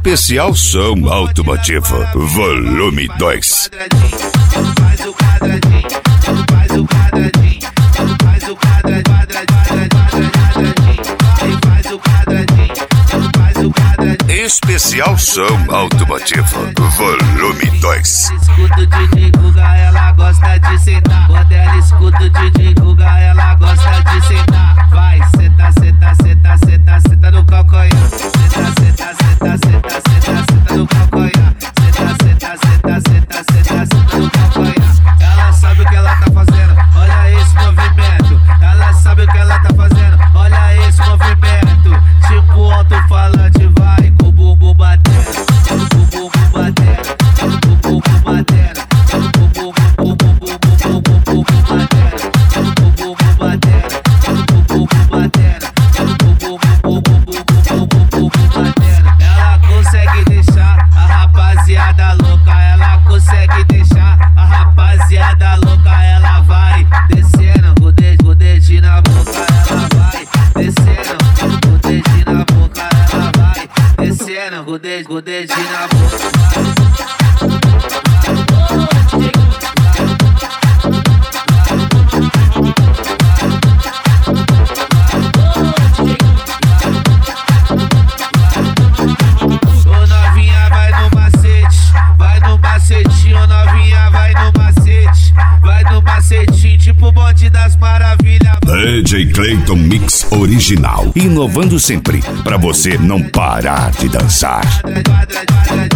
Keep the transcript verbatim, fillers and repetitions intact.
Especial som automotivo, volume dois. Faz o quadradinho, faz o quadradinho, faz o quadradinho, faz o quadradinho, faz o quadradinho. Especial som automotivo, volume dois. Escuta o D J Guga, ela gosta de sentar. Quando ela escuta o D J Guga, ela gosta de sentar. Vai, senta, senta, senta, senta, senta no calcanhar. Senta, senta, senta, senta, senta, senta no calcanhar. Senta, senta, senta, senta, senta, senta no calcanhar. Ela sabe o que ela tá fazendo, olha esse movimento. Ela sabe o que ela tá fazendo, olha esse movimento. Tipo alto-falante, vai com o bumbum batendo, com o bumbum batendo, com o bumbum batendo, com o bumbum, bumbum, bumbum, bumbum, bumbum batendo, com o bumbum batendo, com o bumbum batendo, com o bumbum, bumbum, bumbum, bumbum, bumbum batendo. Ela consegue deixar a rapaziada louca, ela consegue deixar a rapaziada louca. Ela vai descendo, o dedo, o dedinho na boca, ela vai descendo, o dedinho na boca, ela vai descendo, o dedo, o dedinho na boca. Ô novinha, vai no macete, vai no macetinho, novinha, vai no macete, vai no macetinho, tipo o bonde das maravilhas. D J Clayton Mix Original, inovando sempre, pra você não parar de dançar.